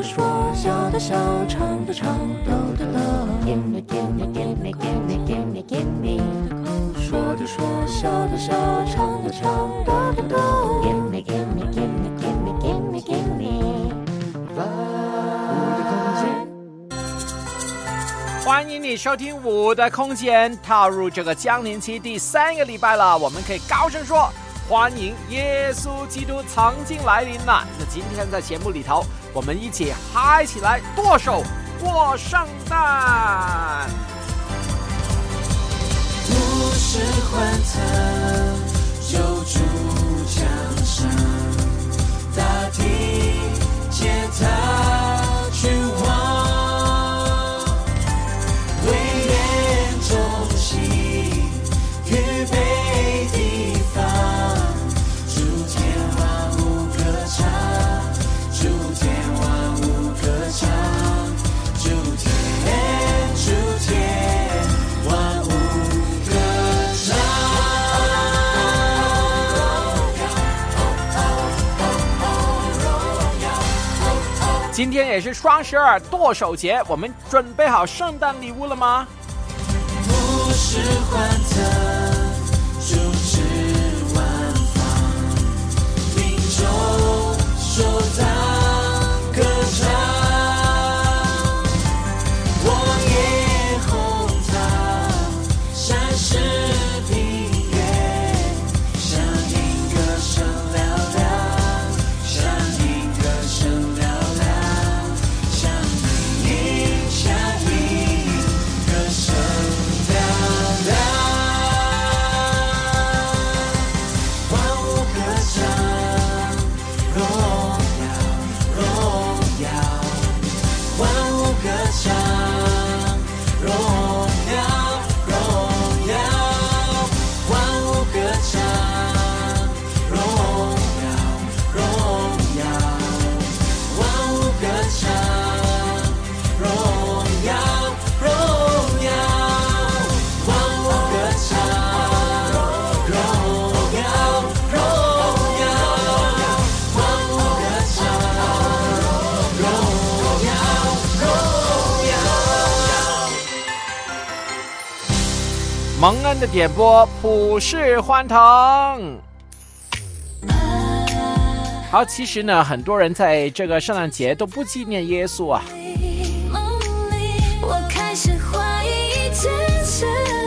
说，笑的笑，唱的唱，逗的逗。Give me, give me, give me, give me, give me, give me。说的说，笑的笑，唱的唱，逗的逗。Give me, give me, give me, give me, give me, give me。我的空间。 欢迎你收听我的空间，踏入这个降临期第3个礼拜了，我们可以高声说欢迎耶稣基督曾经来临了。那今天在节目里头，我们一起嗨起来，剁手过圣诞。 不是欢腾，救主降生，大地皆他君王，威严中心，预备地方，诸天万物歌唱，诸天万物歌唱，诸天万物歌唱。 今天也是双12剁手节，我们准备好圣诞礼物了吗？ 不是欢腾，主持万方，民众首当歌唱。王爷红堂，闪闪平原，响应歌声嘹亮，响应歌声嘹亮，响应歌声嘹亮。万物歌唱，荣耀，万物歌唱，荣耀，万物歌唱，荣耀，万物歌唱，荣耀，万物歌唱，荣耀，万物歌唱，荣耀。 蒙恩的点播，普世欢腾。好，其实呢，很多人在这个圣诞节都不纪念耶稣啊。 我开始怀疑自己，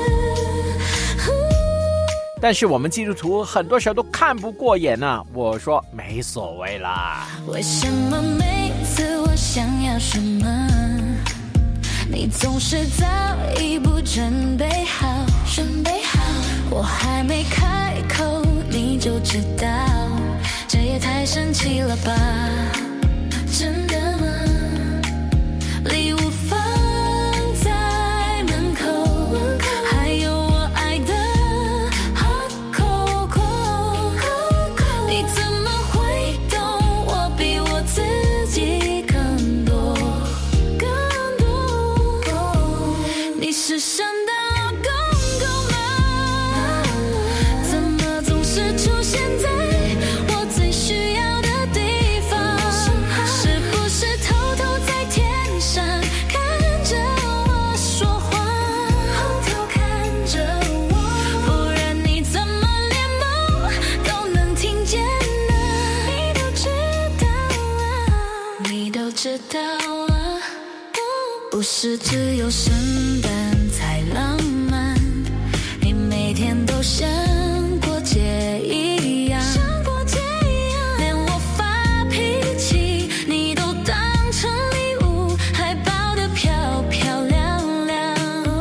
但是我们基督徒很多时候都看不过眼啊。我说没所谓啦。 为什么每次我想要什么，你总是早一步准备好，我还没开口你就知道，这也太神奇了吧？真的吗？礼物放在门口，还有我爱的 hot cocoa， 你怎么会懂我比我自己更多？你是圣诞老公公吗？怎么总是出现在我最需要的地方？是不是偷偷在天上看着我说话？偷看着我，不然你怎么连梦都能听见呢？你都知道啊，不是只有圣诞才浪漫，你每天都像过节一样，连我发脾气你都当成礼物，还包得漂漂亮亮。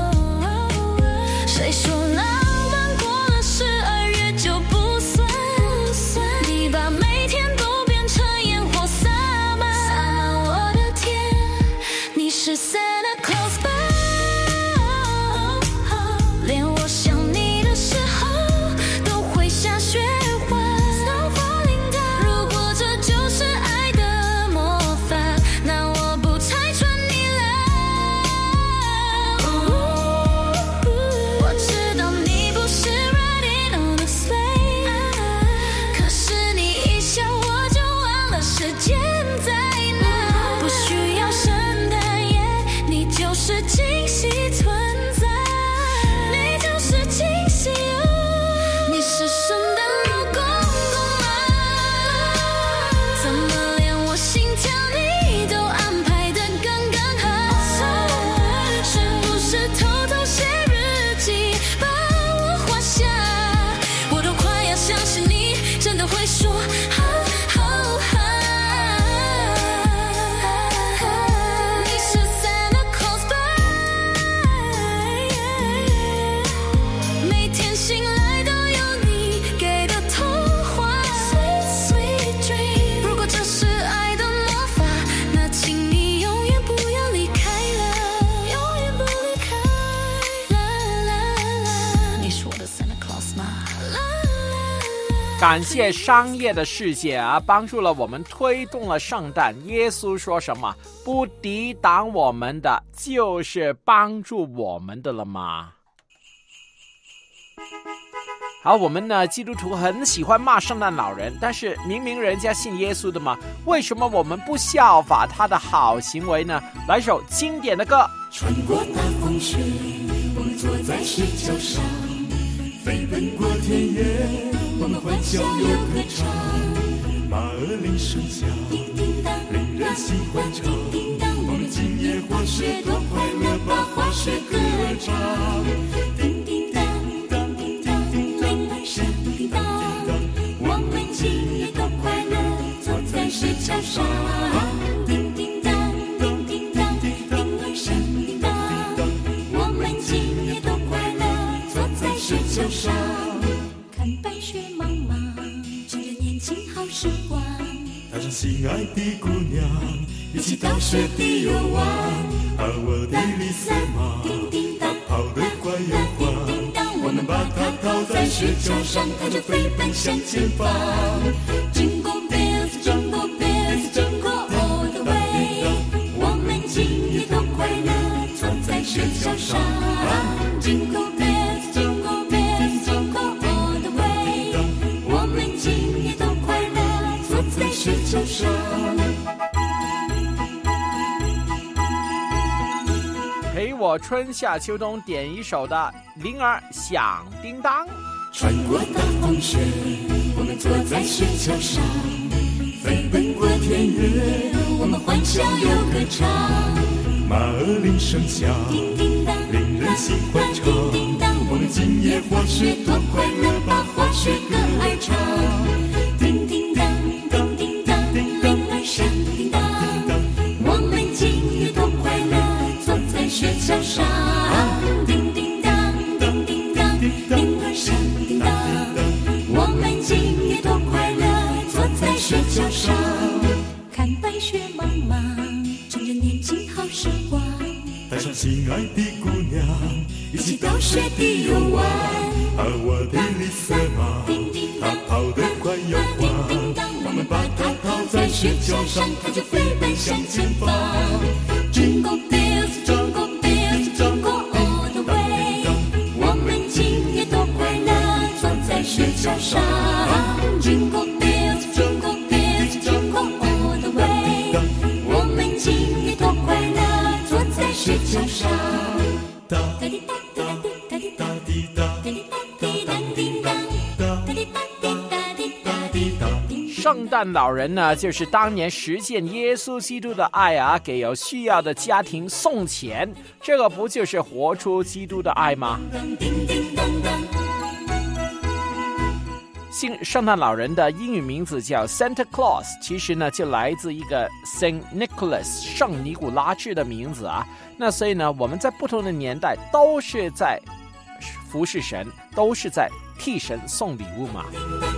谁说浪漫过了12月就不算？你把每天都变成烟火洒满我的天，你是 Santa Claus 吧？连我想你的时候说你是 Santa Claus babe， 每天醒来都有你给的童话 Sweet sweet dream。 如果这是爱的魔法，那请你永远不要离开了，永远不离开。啦啦啦，你是我的 Santa Claus 吗？ 感谢商业的世界啊，帮助了我们推动了圣诞。耶稣说什么？不抵挡我们的，就是帮助我们的了吗？好，我们呢基督徒很喜欢骂圣诞老人，但是明明人家信耶稣的嘛，为什么我们不效法他的好行为呢？来首经典的歌。 穿过大风雪，我们坐在石桥上，飞奔过田野，我们欢笑又歌唱。马儿铃声响，令人心欢畅。我们今夜滑雪多快乐，把滑雪歌唱。叮叮当，叮叮当，铃儿响叮当。我们今夜多快乐，坐在石桥上。叮叮当，叮叮当，铃儿响叮当。我们今夜多快乐，坐在石桥上。看白雪茫茫，趁着年轻好时光，带上心爱的姑娘，一起到雪地游玩。我的丽丝妈，她跑得快又欢，我们把她套在雪橇上，她就飞奔向前方。Jingle bells, jingle bells, jingle all the way。我们今夜多快乐，坐在雪橇上。Jingle bells, jingle bells, jingle all the way。我们今夜多快乐，坐在雪橇上。 陪我春夏秋冬点一首的铃儿响叮当。 穿过大风雪，我们坐在雪橇上，飞奔过田野，我们欢笑又歌唱。马儿铃声响，令人心欢畅。我们今夜滑雪多快乐，把滑雪歌儿唱。叮叮当，叮叮当，铃儿响叮当。我们今夜多快乐，坐在雪橇上。叮叮当，叮叮当，铃儿响叮当。我们今夜多快乐，坐在雪橇上。看白雪茫茫，趁着年轻好时光，带上心爱的姑娘，一起到雪地游玩。我的丽丝妈，她跑得快又欢，我们把她套在雪橇上，她就飞奔向前方。Jingle bells, jingle bells, jingle all the way。我们今夜多快乐，坐在雪橇上。Jingle bells, jingle bells, jingle all the way。我们今夜多快乐，坐在雪橇上。哒滴哒滴哒滴哒滴哒滴哒滴哒滴当叮当，哒滴哒滴哒滴哒滴哒。 圣诞老人呢，就是当年实现耶稣基督的爱啊，给有需要的家庭送钱，这个不就是活出基督的爱吗？圣诞老人的英语名字叫 Santa Claus， 其实呢就来自一个 Saint Nicholas 圣尼古拉治的名字啊。那所以呢，我们在不同的年代都是在服侍神，都是在替神送礼物嘛。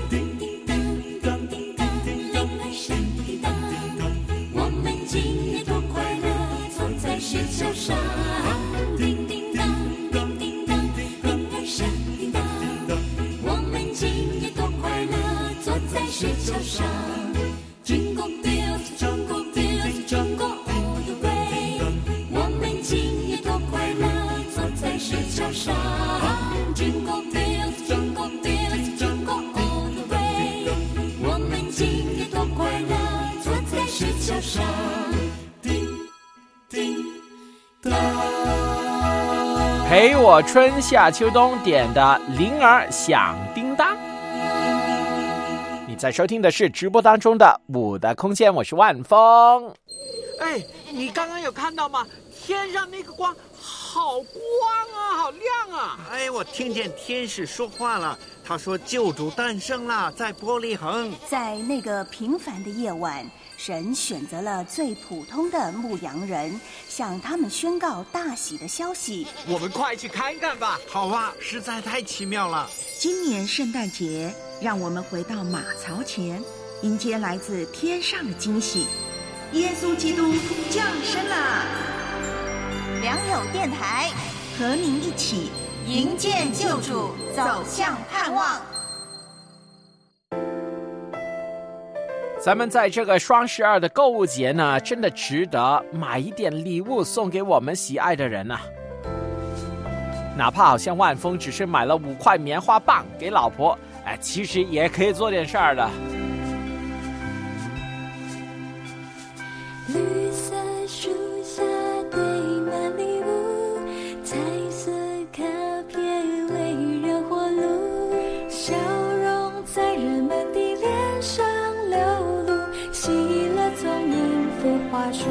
我们今夜多快乐，坐在雪橇上。叮叮当，叮叮当，铃儿响叮当。我们今夜多快乐，坐在雪橇上。Jingle bells, jingle bells, jingle all the way。我们今夜多快乐，坐在雪橇上。Jingle bells, jingle bells, jingle all the way。我们今夜多快乐，坐在雪橇上。叮叮当。 陪我春夏秋冬点的铃儿响叮当。你在收听的是直播当中的我的空间，我是万峰。 哎，你刚刚有看到吗？天上那个光好光啊，好亮啊！ 哎，我听见天使说话了，他说救主诞生了，在伯利恒。 在那个平凡的夜晚，神选择了最普通的牧羊人，向他们宣告大喜的消息。 我们快去看看吧。 好啊，实在太奇妙了。 今年圣诞节，让我们回到马槽前，迎接来自天上的惊喜。耶稣基督降生了。 良友电台和您一起迎接救主，走向盼望。 咱们在这个双12的购物节呢，真的值得买一点礼物送给我们喜爱的人啊。哪怕好像万峰只是买了5块棉花棒给老婆，其实也可以做点事儿的。 绿色树下堆满礼物，彩色卡片围绕火炉，笑容在人们的脸上流露，喜乐从音符画出。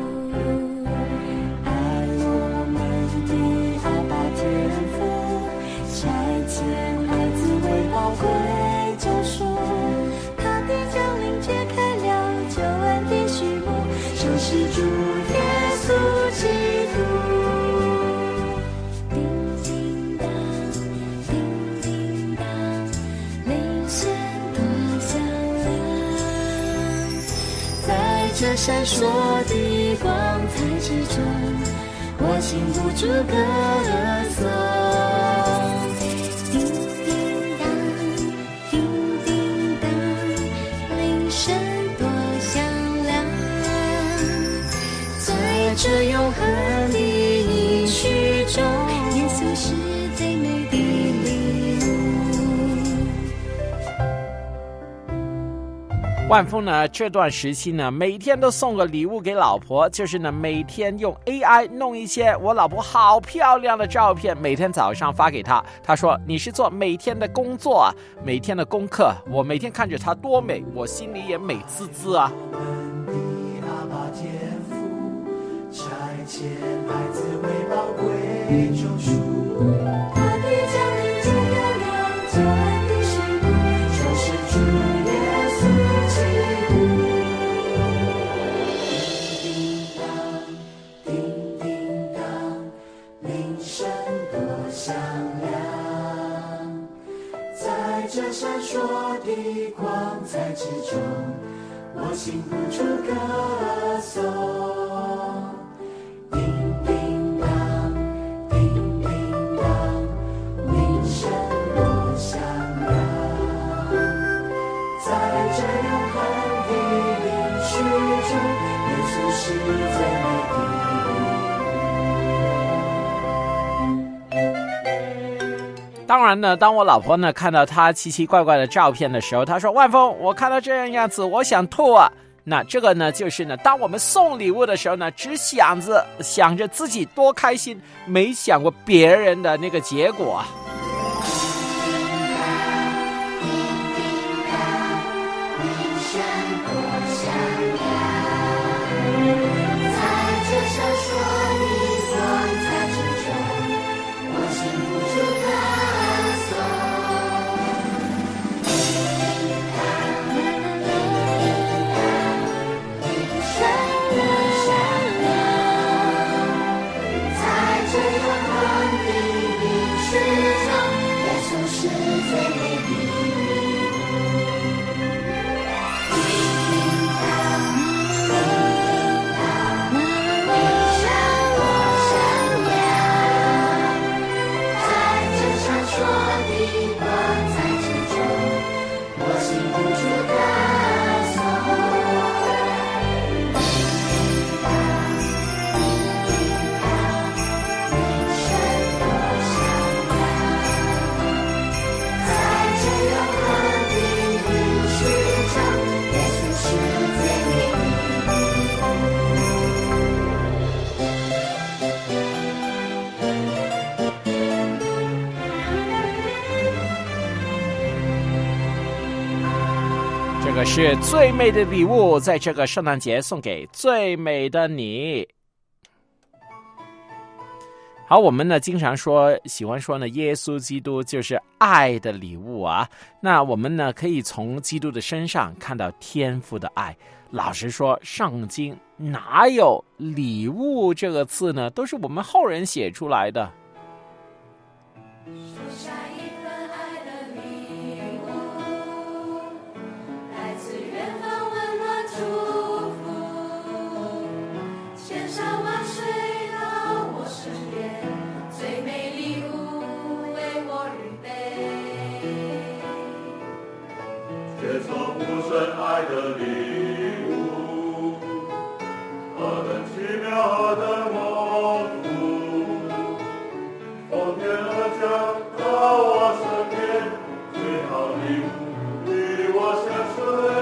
爱我们的阿爸天父，差遣孩子为宝贵救赎，他的降临揭开了救恩的序幕，就是主耶稣基督。叮叮当，叮叮当，铃声多响亮，在这闪烁的光彩之中，我禁不住歌颂。叮叮当，叮叮当，铃声多响亮，在这永恒的应许中，耶稣是最美的礼物。 万峰呢，这段时期呢，每天都送个礼物给老婆，就是呢，每天用 AI 弄一些我老婆好漂亮的照片，每天早上发给她。她说你是做每天的工作啊，每天的功课，我每天看着她多美，我心里也美滋滋啊。 差遣孩子为宝贵救赎， 他的降临揭开了救恩的序幕， 就是主耶稣基督。叮叮当，叮叮当，铃声多响亮，在这闪烁的光彩之中，我禁不住歌颂。 当然呢，当我老婆呢看到她奇奇怪怪的照片的时候，她说万峰，我看到这样子我想吐啊。那这个呢就是呢，当我们送礼物的时候呢，只想着自己多开心，没想过别人的那个结果啊。 这个是最美的礼物，在这个圣诞节送给最美的你。好，我们呢经常喜欢说呢，耶稣基督就是爱的礼物啊。那我们呢可以从基督的身上看到天父的爱。老实说，圣经哪有礼物这个字呢？都是我们后人写出来的。 爱的礼物，何等奇妙，何等丰富，从天而降到我身边，最好礼物与我相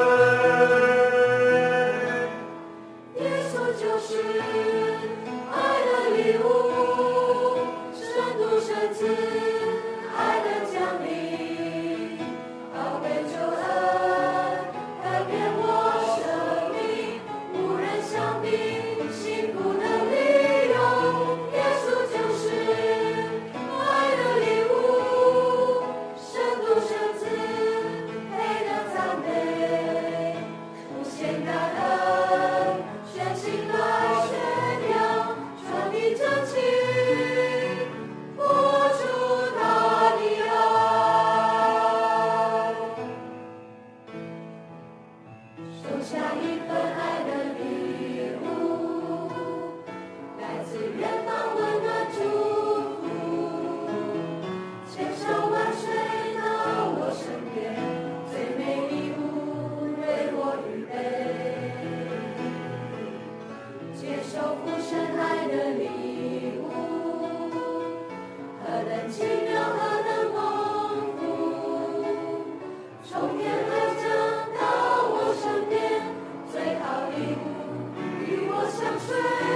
随。 耶稣就是爱的礼物，深度深赐爱的降临，宝贝救恩改变我生命，无人相比，幸福的理由。耶稣就是爱的礼物，深度深赐配得赞美，无限感恩，全心来宣扬，传递真情，播出他的爱，收下一份爱的礼物，来自远方温暖祝福，千山万水到我身边，最美礼物为我预备，接受父神爱的礼物，何等奇妙，何等丰富，从天而降到我身边，最好礼物与我相随。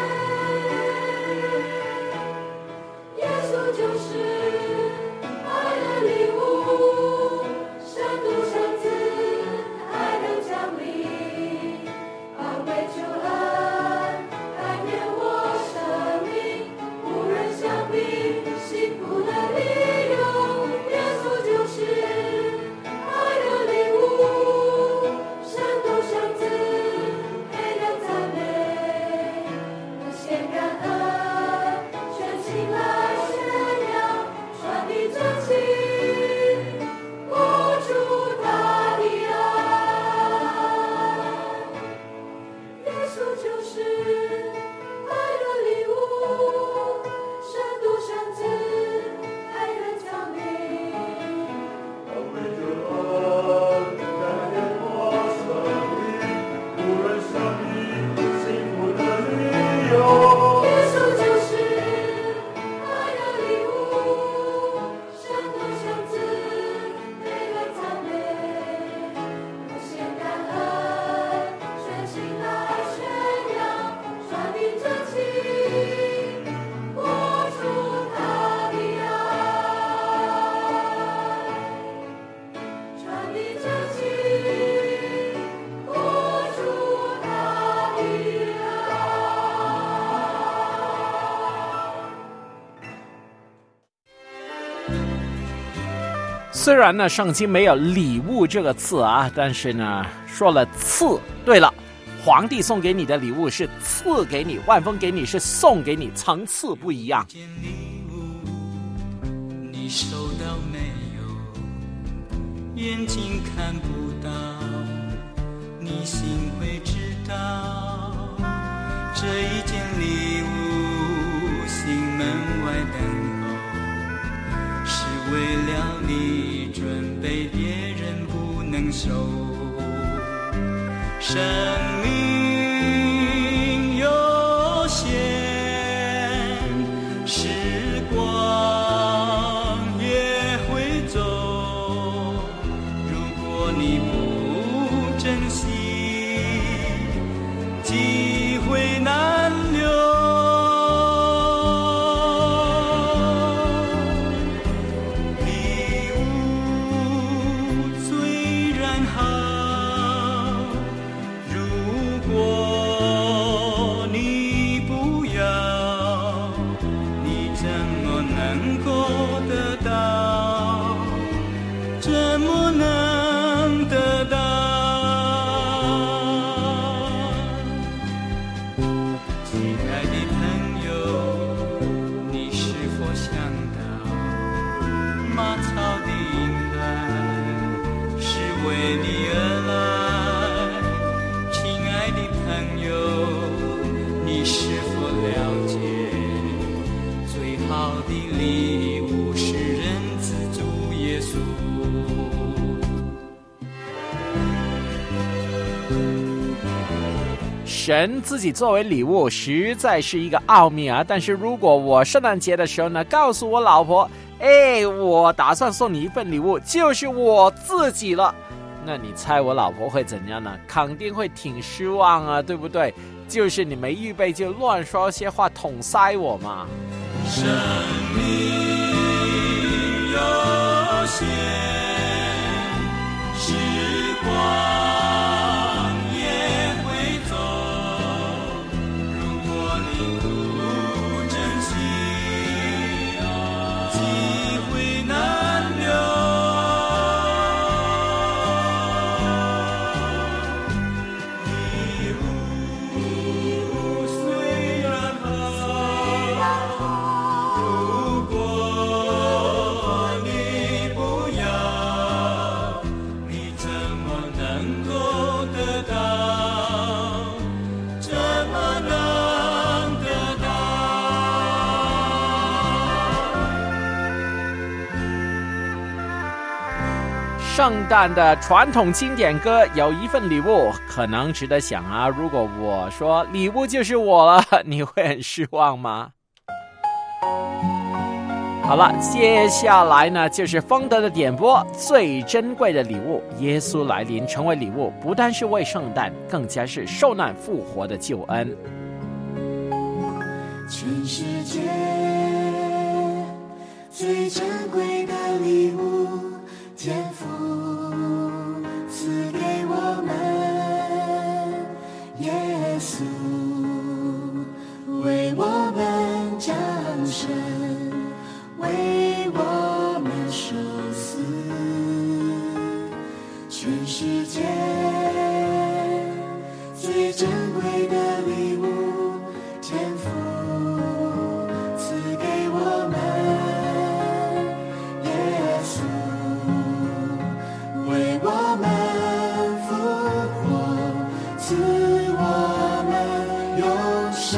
耶稣就是爱的礼物，深度深赐爱的降临，宝贝救恩改变我生命，无人相比，幸福的理由。耶稣就是爱的礼物，深度深赐配得赞美，无限感恩，全心来宣扬，传递真情，播出他的爱。耶稣就是爱的礼物，深度深赐爱的降临。 宝贝救恩改变我生命，无人相比，幸福的理由。 耶稣就是爱的礼物，深度深赐配得赞美，无限感恩，全心来宣扬，传递真情，播出他的爱，传递真情，播出他的爱。 虽然呢圣经没有礼物这个字啊，但是呢说了赐。对了，皇帝送给你的礼物是赐给你，万峰给你是送给你，层次不一样。 件礼物你收到没有？眼睛看不到，你心会知道。这一件礼物，心门外等候，是为了你准备，别人不能收。生命有限，时光也会走，如果你不珍惜，机会难留。礼物虽然好， 神自己作为礼物实在是一个奥秘啊。但是如果我圣诞节的时候呢，告诉我老婆，我打算送你一份礼物，就是我自己了，那你猜我老婆会怎样呢？肯定会挺失望啊，对不对？就是你没预备就乱说些话捅塞我嘛。 生命有限，时光也会走，如果你不珍惜，机会难留。礼物虽然好，如果你不要，你怎么能够得到？怎么能得到？ 圣诞的传统经典歌有一份礼物，可能值得想啊。如果我说礼物就是我了，你会很失望吗？好了，接下来呢就是丰德的点播，最珍贵的礼物，耶稣来临成为礼物，不但是为圣诞，更加是受难复活的救恩。 全世界最珍贵的礼物，天父赐给我们，耶稣为我们降生，为我们受死。全世界最珍贵的礼物，天父赐给我们，耶稣为我们复活，赐我们永生。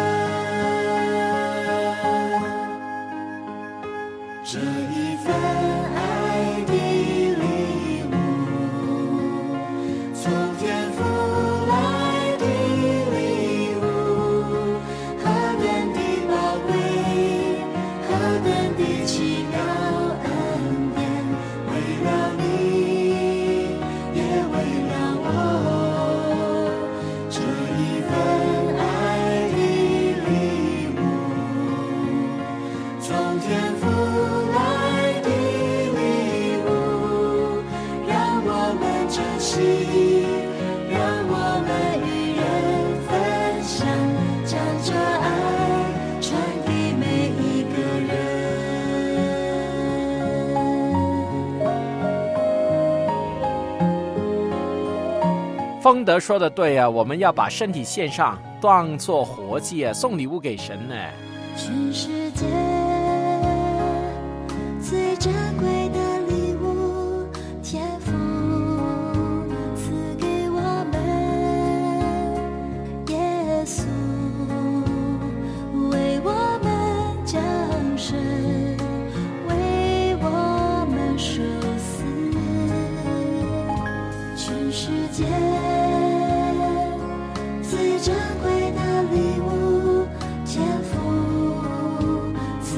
这一份爱的礼物，从天父来的礼物，何等的宝贵，何等的奇妙恩典，为了你，也为了我。这一份爱的礼物，从天父来的礼物，让我们珍惜，让我们与人分享，将这爱传给每一个人。 丰德说的对啊，我们要把身体献上，当作活祭啊，送礼物给神呢。 全世界最珍贵的礼物，天父赐给我们，耶稣为我们降生，为我们受死。全世界最珍贵的礼物，天父赐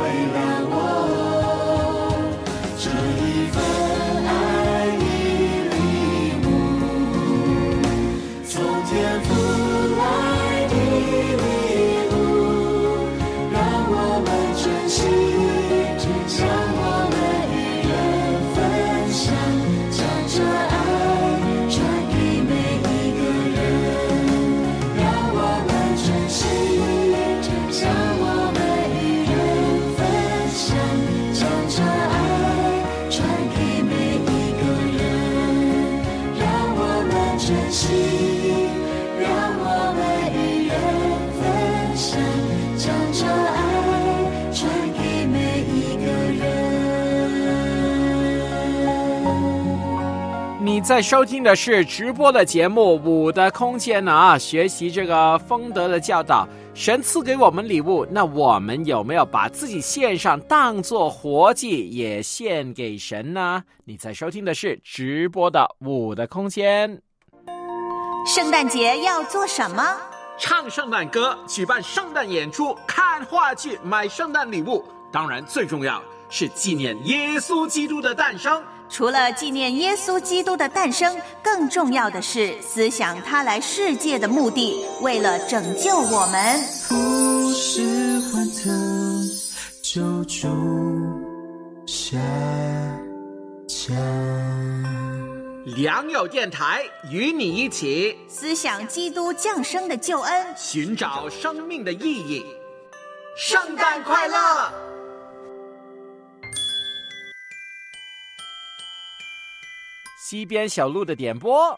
量我这一份爱的礼物，从天父来的礼物，让我们珍惜，让我们与人分享，将这爱传给每一个人，让我们珍惜，让我们与人分享，将这爱传给每一个人，让我们珍惜，让我们与人分享，将这爱传给每一个人。 你在收听的是直播的节目《五的空间》啊，学习这个丰德的教导。神赐给我们礼物，那我们有没有把自己献上，当作活祭，也献给神呢？你在收听的是直播的《五的空间》。 圣诞节要做什么？ 唱圣诞歌，举办圣诞演出，看话剧，买圣诞礼物。当然，最重要是纪念耶稣基督的诞生。 除了纪念耶稣基督的诞生，更重要的是思想他来世界的目的，为了拯救我们。 不是欢特救主下降。 良友电台与你一起思想基督降生的救恩， 寻找生命的意义。圣诞快乐！西边小路的点播。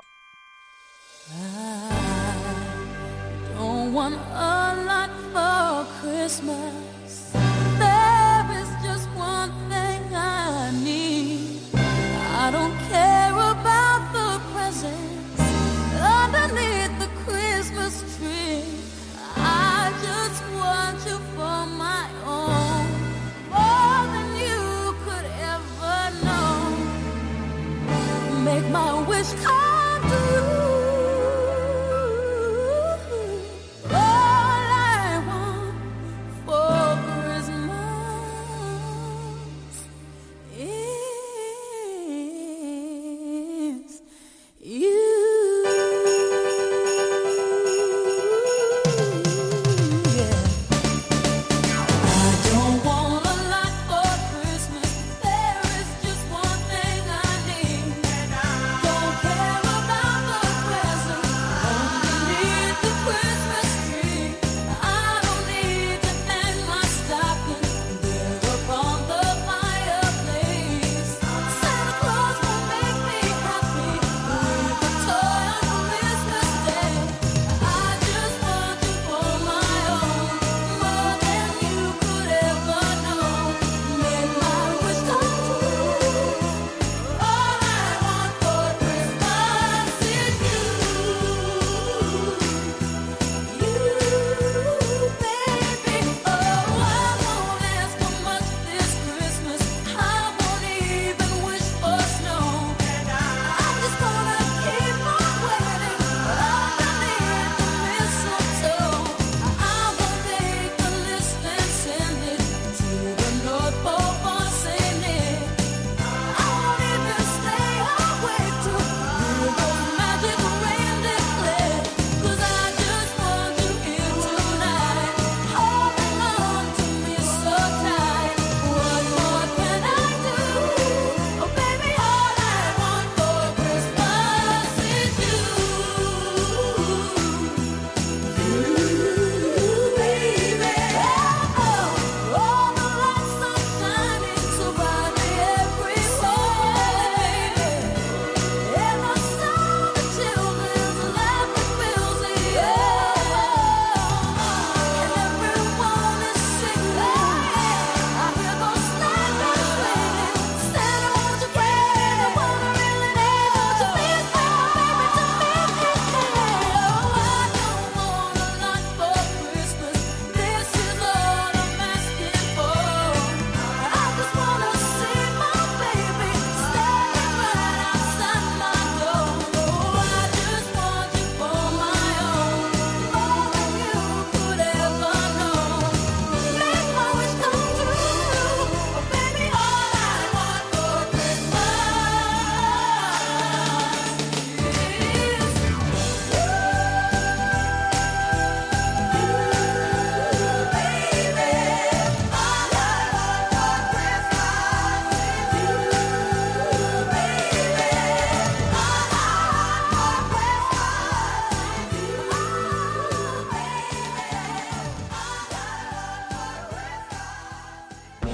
I don't want a lot for Christmas. There is just one thing I need. I don't care about the presents underneath the Christmas tree. I just want you for my own, more than you could ever know. Make my wish come true. All I want for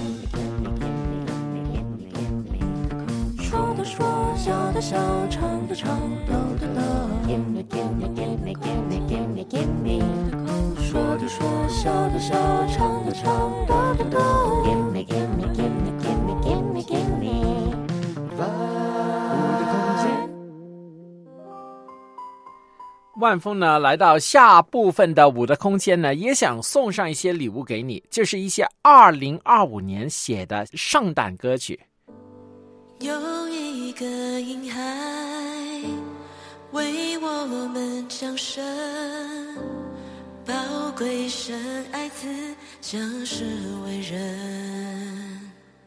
说的说，笑的笑，唱的唱，抖的抖。Gimme, gimme, gimme, gimme, gimme, gimme。说的说，笑的笑，唱的唱，抖的抖。Gimme, gimme, gimme, gimme, gimme, gimme。我的空间。 万峰呢，来到下部分的我的空间呢，也想送上一些礼物给你，就是一些2025年写的圣诞歌曲。 有一个婴孩为我们降生，宝贵生爱子将是为人，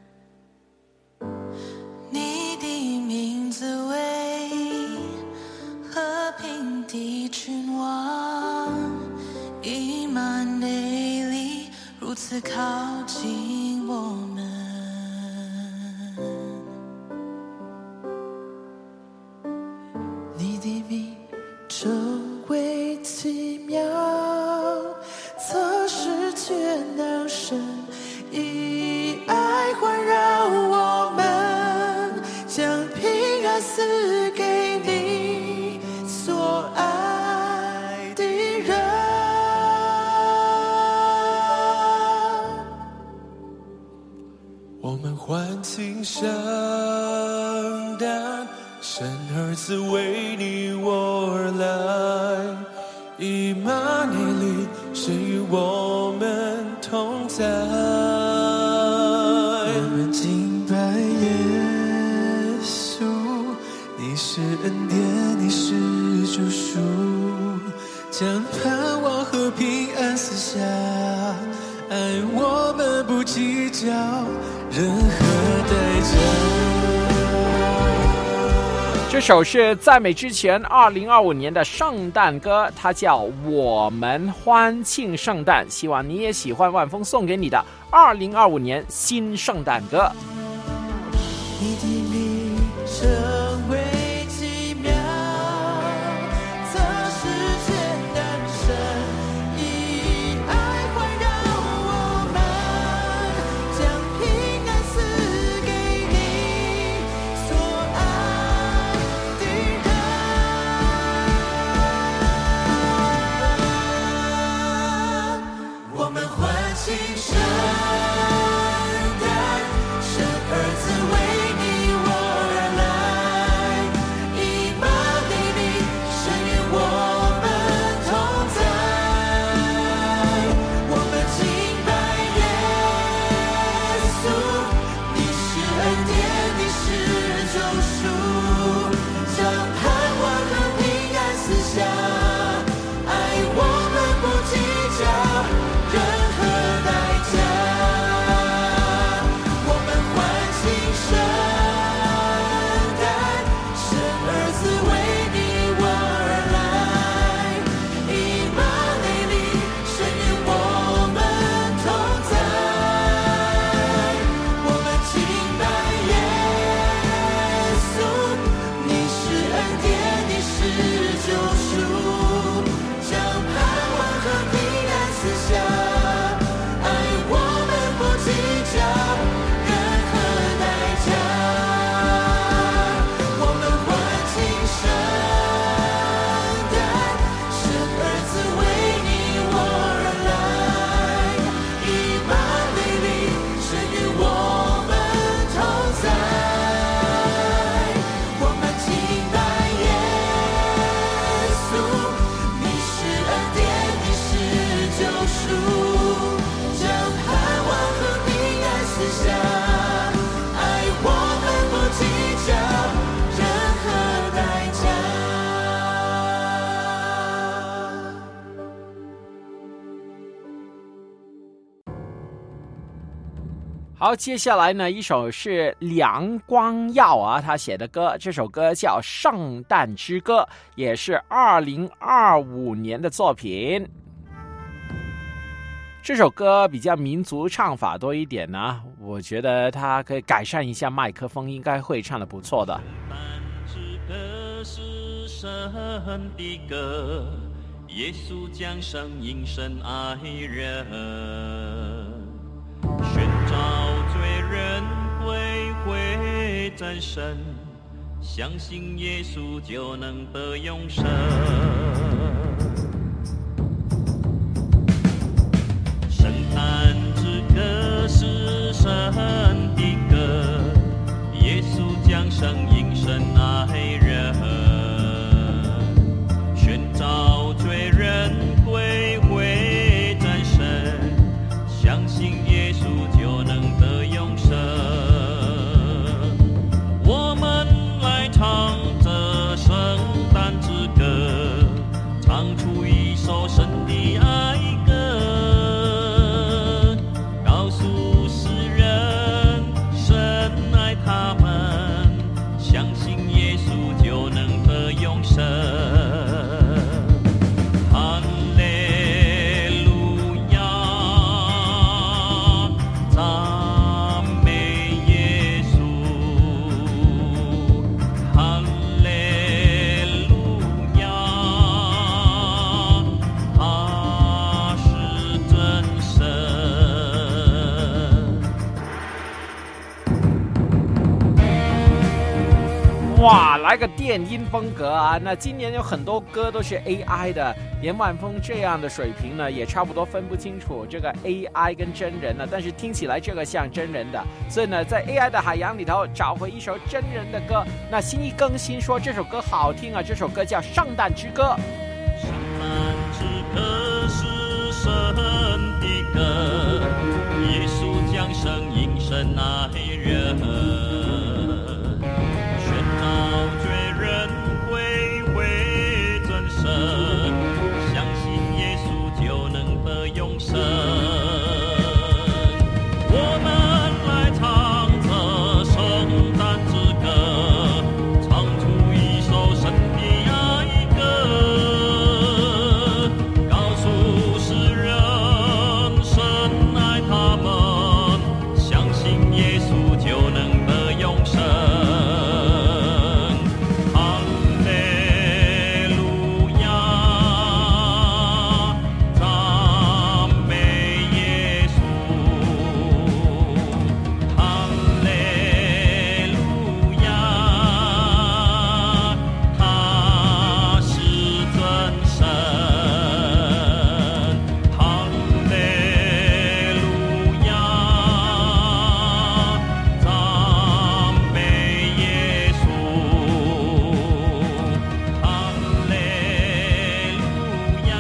你的名字为和平的君王，以马内利如此靠近我们。你的名真为奇妙，测试全能神，以爱环绕我们，将平安赐给你所爱的人。 我们欢庆圣诞，神儿子为你我而来，以马内利，神与我们同在。我们敬拜耶稣，你是恩典，你是救赎，将盼望和平安赐下，爱我们不计较任何代价。 这首是赞美之泉2025年的圣诞歌，它叫《我们欢庆圣诞》，希望你也喜欢万峰送给你的2025年新圣诞歌。 你的名真为奇妙，测试全能神，以爱环绕我们，将平安赐给你所爱的人。我们欢庆圣诞，神儿子为你我而来，以马内利，神与我们同在。我们敬拜耶稣，你是恩典，你是救赎，将盼望和平安赐下，爱我们不计较任何代价。我们欢庆圣诞，神儿子为你我而来，以马内利，神与我们同在。我们敬拜耶稣，你是恩典，你是救赎，将盼望和平安赐下，爱我们不计较任何代价。我们欢庆圣诞，神儿子为你我而来，以马内利，神与我们同在。我们敬拜耶稣，你是恩典，你是救赎，将盼望和平安赐下，爱我们不计较任何代价。 好，接下来呢，一首是梁光耀啊，他写的歌，这首歌叫《圣诞之歌》，也是2025年的作品。这首歌比较民族唱法多一点呢，我觉得他可以改善一下麦克风，应该会唱得不错的。 圣诞之歌是神的歌，耶稣降生，因神爱人，宣召主转身，相信耶稣就能得永生。圣诞之歌是神的歌，耶稣降生因神爱人，宣召罪人归回转身，相信耶稣就能得永生。我们来唱这圣诞之歌，唱出一首神的爱歌，告诉世人神爱他们，相信耶稣就能得永生。哈利路亚，赞美耶稣。哈利路亚，他是真神。 哇，来个电音风格啊！那今年有很多歌都是 AI 的，连晚风这样的水平呢，也差不多分不清楚这个 AI 跟真人呢，但是听起来这个像真人的，所以呢，在 AI 的海洋里头找回一首真人的歌。那新一更新说这首歌好听啊，这首歌叫《圣诞之歌》。 圣诞之歌是神的歌，耶稣降生因神爱人，宣召罪人归回转身，相信耶稣就能得永生。我们来唱这圣诞之歌，唱出一首神的爱歌，告诉世人神爱他们，相信耶稣就能得永生。哈利路亚，赞美耶稣。哈利路亚，他是真神。哈利路亚，赞美耶稣。哈利路亚，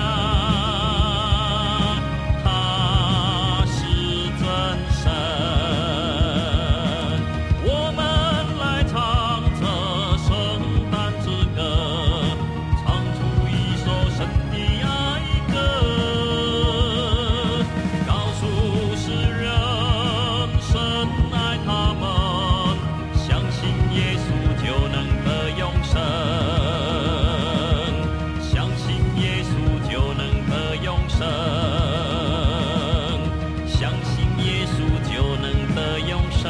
他是真神。我们来唱这圣诞之歌，唱出一首神的爱歌，告诉世人神爱他们，相信耶稣就能得永生，相信耶稣就能得永生，相信耶稣就能得永生。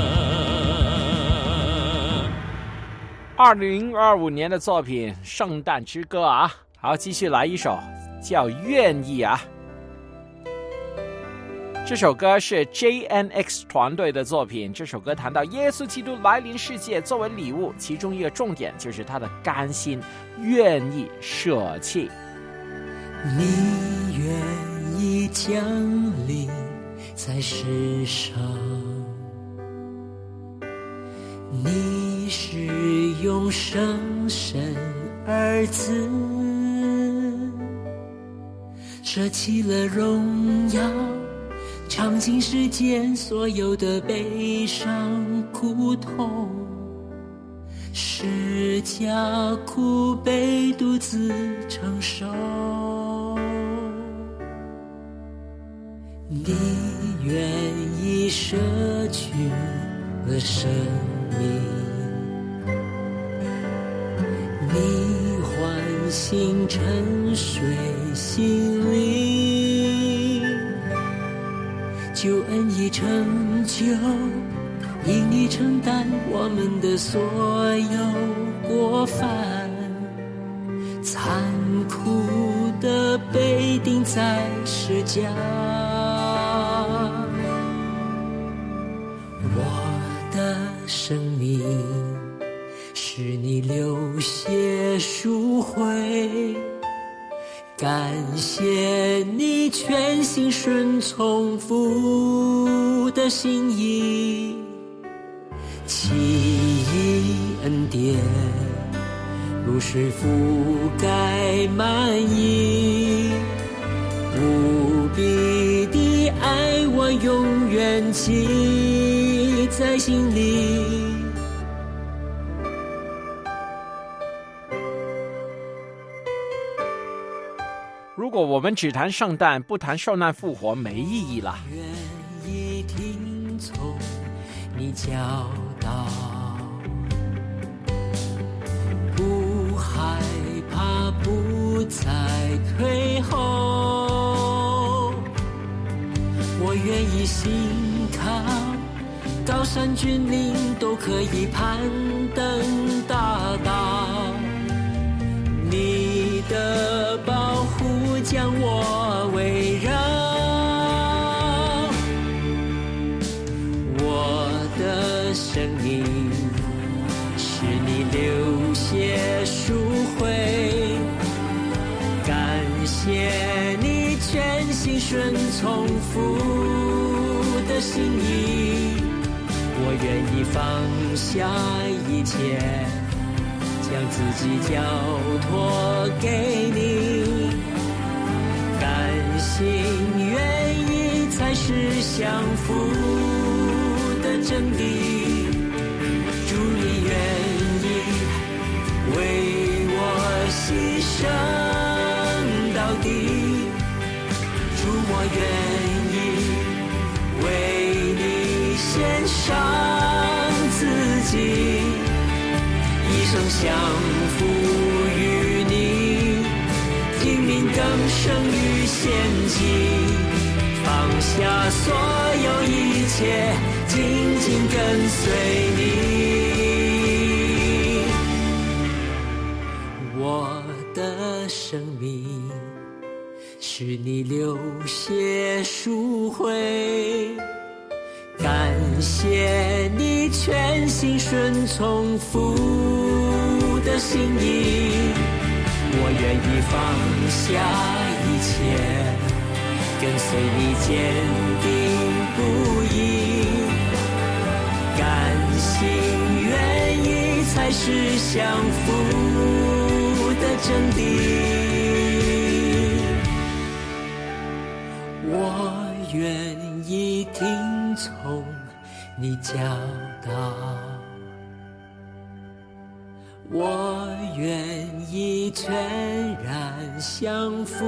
2025年的作品《圣诞之歌》啊，好，继续来一首叫《愿意》啊。这首歌是 JNX 团队的作品，这首歌谈到耶稣基督来临世界作为礼物，其中一个重点就是他的甘心，愿意舍弃。 你愿意降临在世上，你是永生神儿子，舍弃了荣耀，尝尽世间所有的悲伤苦痛，十架苦悲独自承受。你愿意舍去了生命，你唤醒沉睡心灵，救恩已成就，因你承担我们的所有过犯，残酷的被钉在十架，我的生命，是你流血赎回。感谢你全心顺从父的心意，奇异恩典如水覆盖满溢，无比的爱我永远记在心里。 如果我们只谈圣诞不谈受难复活，没意义了。 愿意听从你教导，不害怕，不再退后。我愿意信靠，高山峻岭都可以攀登达到。你的保护将我围绕，我的生命是你流血赎回。感谢你全心顺从父的心意，我愿意放下一切，将自己交托给你。甘心愿意才是享福的真谛，主你愿意为我牺牲到底，主我愿意为你献上自己，一生降服于你，听命更胜于献祭，放下所有一切，紧紧跟随你。我的生命是你流血赎回，感谢你全心顺从父的心意，我愿意放下一切，跟随你坚定不移。甘心愿意才是享福的真谛，我愿意听从你教导，我愿意全然降服，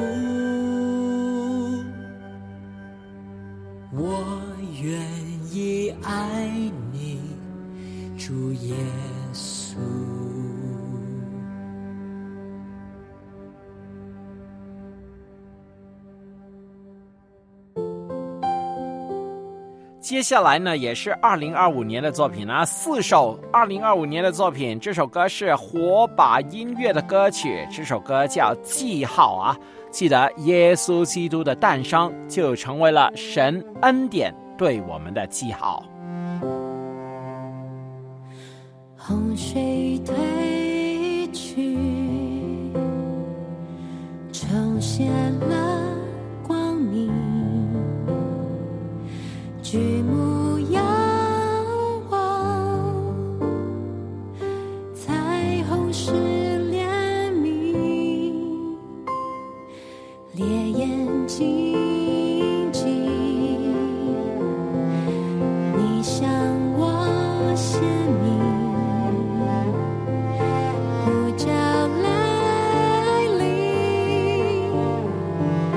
我愿意爱你，主耶稣。 接下来呢，也是2025年的作品啊，4首2025年的作品。这首歌是火把音乐的歌曲，这首歌叫《记号》啊。记得耶稣基督的诞生就成为了神恩典对我们的记号。 洪水退去，重现了光明，举目仰望，彩虹是怜悯，烈焰静静，你向我显明，呼叫来临，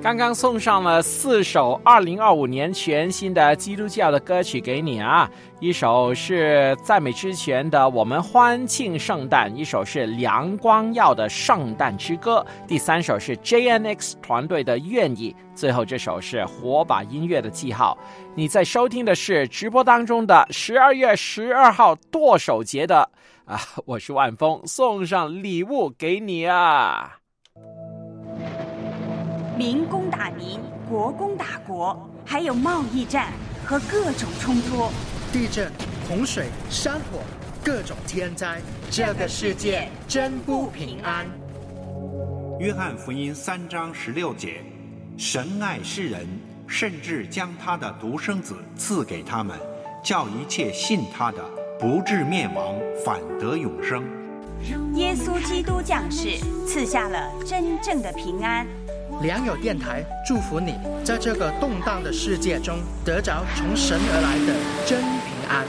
刚刚送上了4首2025年全新的基督教的歌曲给你啊，一首是赞美之泉的我们欢庆圣诞，一首是梁光耀的圣诞之歌，第3首是 JNX 团队的愿意，最后这首是火把音乐的记号。你在收听的是直播当中的12月12号剁手节的我是万峰，送上礼物给你啊。 民攻打民，国攻打国，还有贸易战和各种冲突， 地震、洪水、山火，各种天灾，这个世界真不平安。 约翰福音3章16节，神爱世人，甚至将他的独生子赐给他们，叫一切信他的不至灭亡，反得永生。 耶稣基督降世，赐下了真正的平安。 良友电台祝福你，在这个动荡的世界中，得着从神而来的真平安。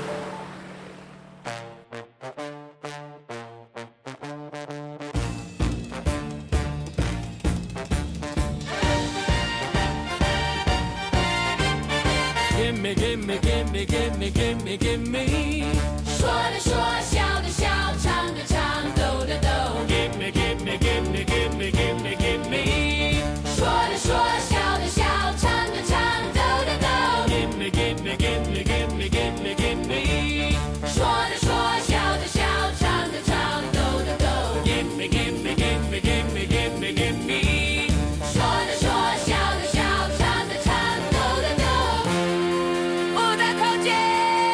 Gimme, gimme, gimme, gimme, gimme, gimme. 说的说，笑的笑，唱的唱，抖的抖。 Gimme, gimme, gimme, gimme, gimme, gimme. 说的说，笑的笑，唱的唱，抖的抖。 Gimme, gimme, gimme, gimme, gimme, gimme. 说的说，笑的笑，唱的唱，抖的抖。 Gimme, gimme, gimme, gimme, gimme, gimme. 说的说，笑的笑，唱的唱，抖的抖。五大口诀。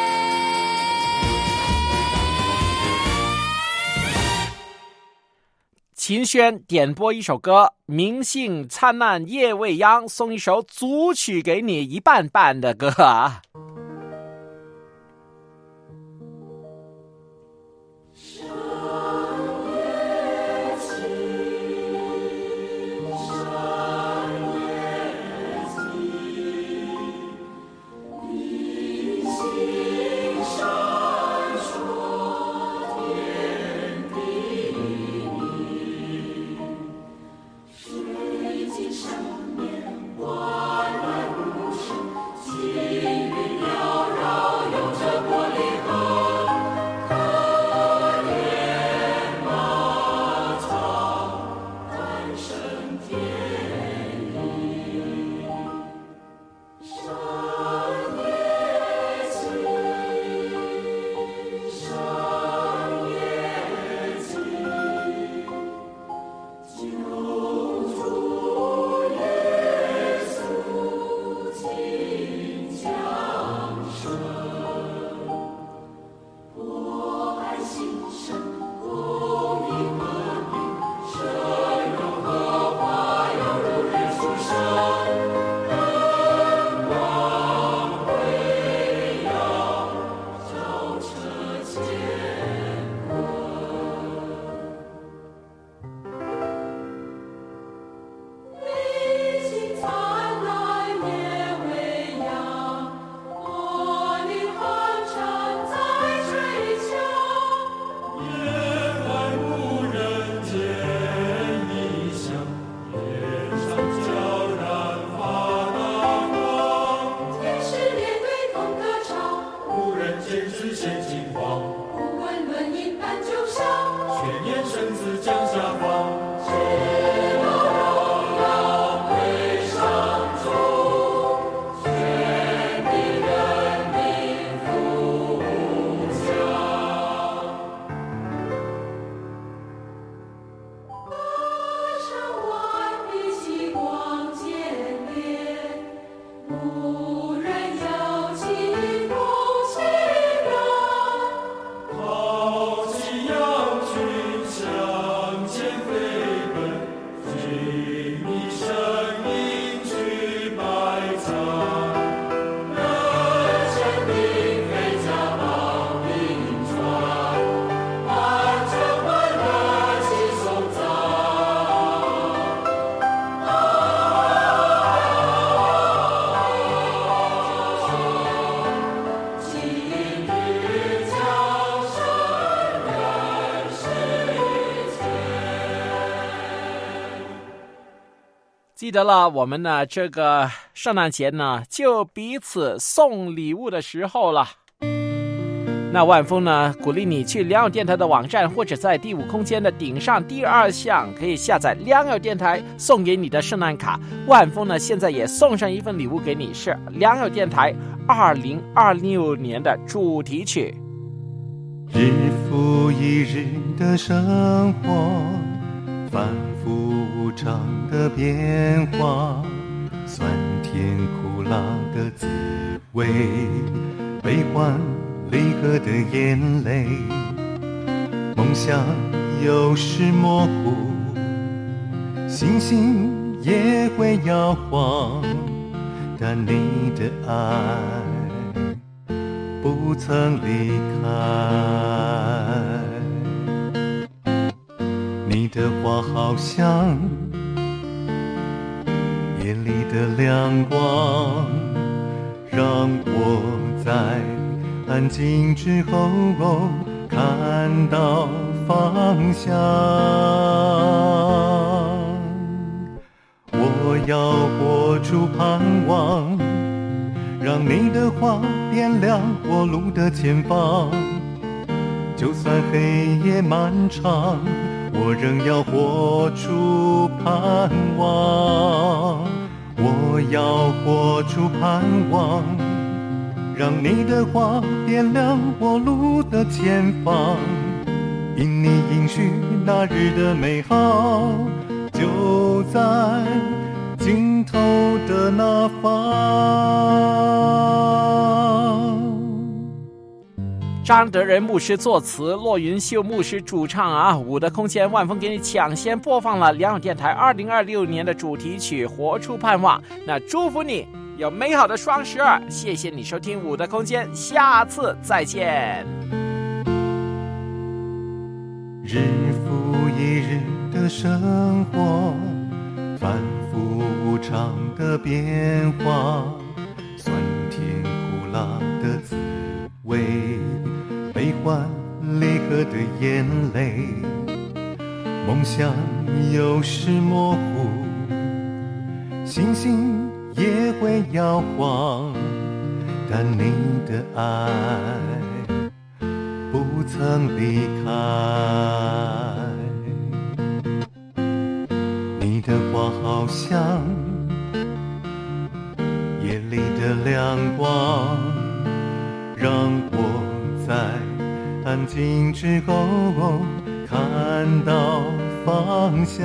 秦轩点播一首歌，明星灿烂夜未央，送一首组曲给你，一半半的歌啊。 记得了，我们呢这个圣诞节呢就彼此送礼物的时候了。那万峰呢鼓励你去良友电台的网站，或者在第5空间的顶上第2项可以下载良友电台送给你的圣诞卡。万峰呢现在也送上一份礼物给你，是良友电台2026年的主题曲。 日复一日的生活，反复无常的变化，酸甜苦辣的滋味，悲欢离合的眼泪，梦想有时模糊，星星也会摇晃，但你的爱不曾离开。你的话好像夜里的亮光，让我在安静之后看到方向。我要活出盼望，让你的话点亮我路的前方。就算黑夜漫长，我仍要活出盼望。我要活出盼望，让你的话点亮我路的前方。因你应许那日的美好，就在尽头的那方。 张德仁牧师作词，骆云秀牧师主唱啊。5的空间万峰给你抢先播放了良友电台2026年的主题曲《活出盼望》。那祝福你有美好的双12，谢谢你收听5的空间，下次再见。 日复一日的生活，反复无常的变化，酸甜苦辣的滋味，悲欢离合的眼泪，梦想有时模糊，星星也会摇晃，但你的爱不曾离开。你的话好像夜里的亮光，让我在安静之后看到方向。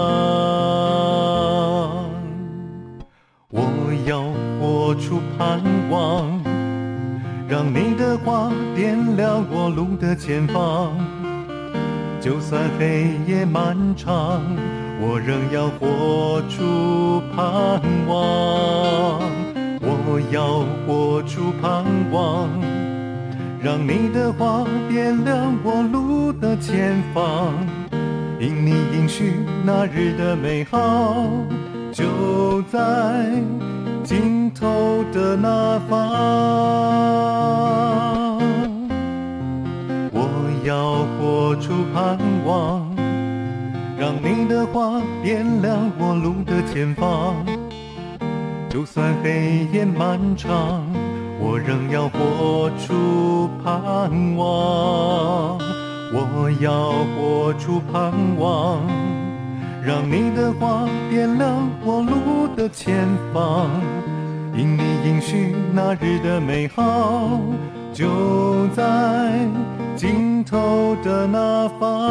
我要活出盼望，让你的话点亮我路的前方。就算黑夜漫长，我仍要活出盼望。我要活出盼望，让你的话点亮我路的前方。因你应许那日的美好，就在尽头的那方。我要活出盼望，让你的话点亮我路的前方。就算黑夜漫长，我仍要活出盼望。我要活出盼望，让你的话点亮我路的前方。因你应许那日的美好，就在尽头的那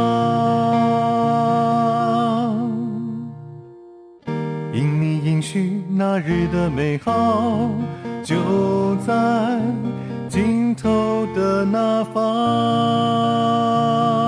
方。因你应许那日的美好，就在尽头的那方。